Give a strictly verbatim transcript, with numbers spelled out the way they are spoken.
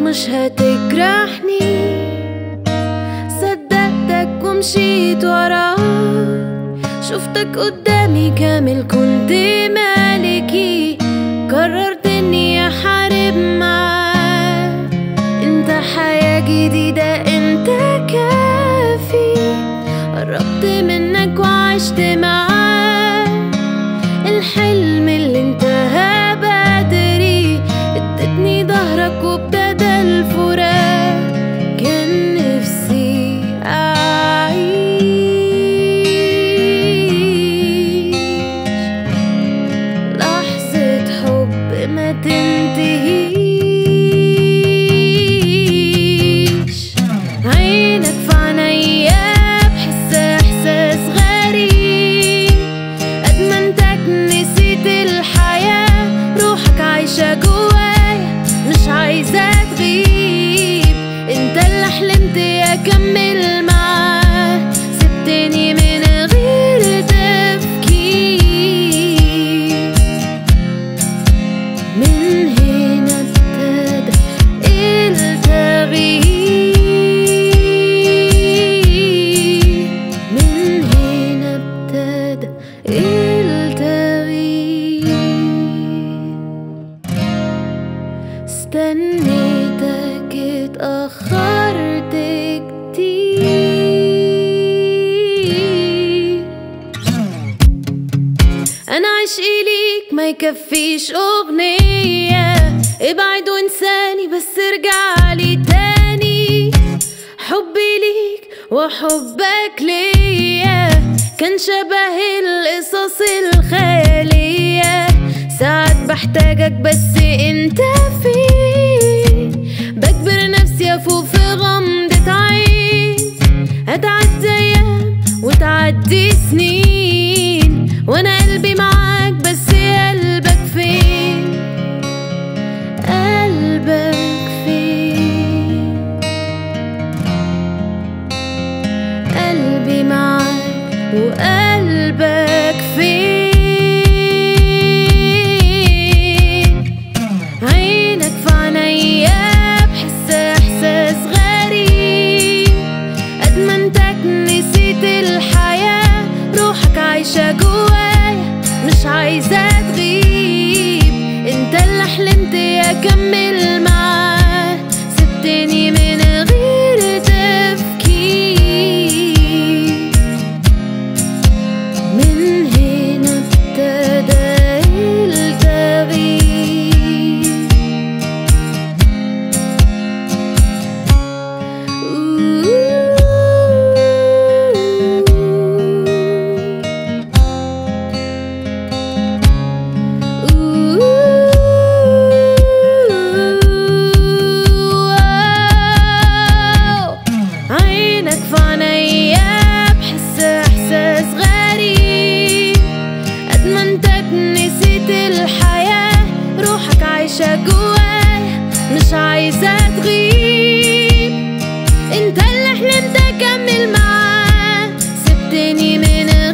مش هتجرحني، صدقتك ومشيت وراك، شفتك قدامي كامل كنت مالكي، قررت اني احارب معاك. انت حياة جديدة، انت كافي، قربت منك وعشت معاك، الحلم اللي انتهى بدري، ادتني ظهرك وابتدى الفراق، كان نفسي اعيش لحظة حب ما تنتهيش. عينك في عينيا بحس احساس غريب، ادمنتك نسيت الحياة، روحك عايشة جوايا مش عايزة تغيب، انت اللي حلمت اكمل معاه، سبتني من غير تفكير. من هنا ابتدى التغيير، من هنا ابتدى التغيير. استنيتك اتأخرت كتير، أنا عشقي ليك ما يكفيش أغنية، ابعد وانساني بس ارجعلي تاني، حبي ليك وحبك ليا كان شبه القصص الخيالية، ساعات بحتاجك بس انت فين، بجبر نفسي افوق في غمضة عين، هتعدي ايام وتعدي سنين وانا قلبي معاك، بس قلبك فين؟ قلبك فين؟ قلبي معاك وقلبك فين؟ عينك في عينيا بحس احساس غريب، ادمنتك نسيت الحياة، روحك عايشة جوايا مش عايزة تغيب، انت اللي حلمت اكمل معاه، سبتني من غير تفكير. من هنا ابتدى التغيير. عينك في عينيا بحس احساس غريب، ادمنتك نسيت الحياة، روحك عايشة جوايا مش عايزة تغيب، انت اللي حلمت اكمل معاه، سبتني من